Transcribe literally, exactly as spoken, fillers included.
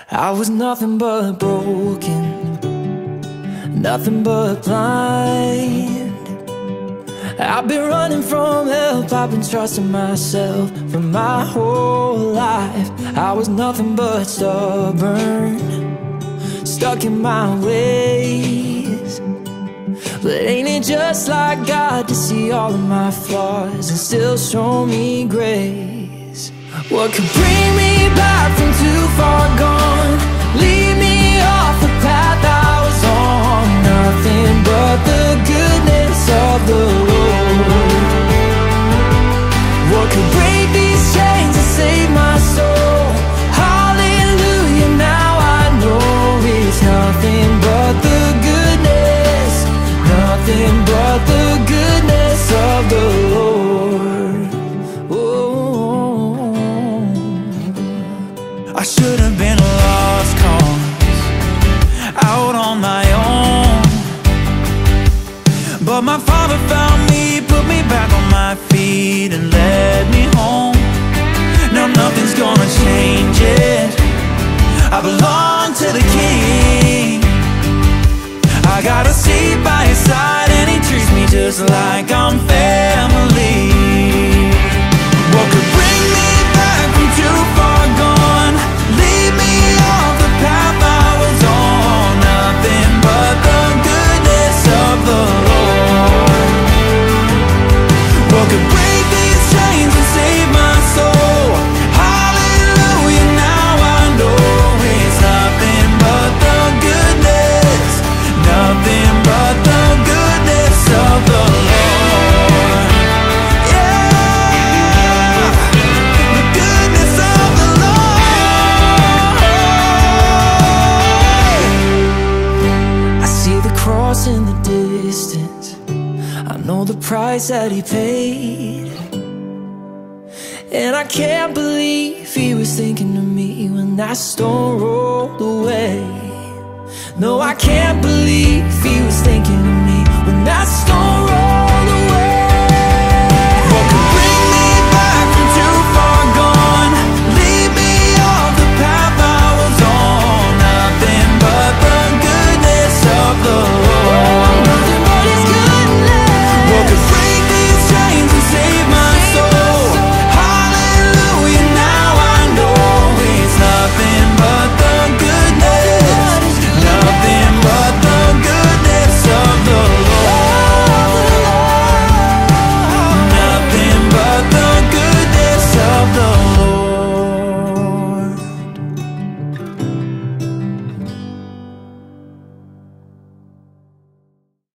I was nothing but broken, nothing but blind. I've been running from help, I've been trusting myself for my whole life. I was nothing but stubborn, stuck in my ways. But ain't it just like God to see all of my flaws and still show me grace? What could bring me back from too far gone, lead me off the path I was on? Nothing but the goodness of the Lord. What could break these chains and save my soul? Hallelujah, now I know it's nothing but the goodness, nothing but the goodness of the Lord. Oh, I should have been a lost cause, out on my own, but my Father found me, put me back on my feet and led me home. Now nothing's gonna change it, I belong to the King. I got a seat by his side and he treats me just like I'm family. What could bring me back from too far gone, lead me off the path I was on? Nothing but the goodness of the Lord. What could break these chains and save my soul? Hallelujah, now I know it's nothing but the goodness, nothing but the goodness of the Lord. Yeah, the goodness of the Lord. I see the cross in the distance, I know the price that he paid, and I can't believe he was thinking of me when that stone rolled away. No, I can't believe he was thinking of me when that stone rolled away.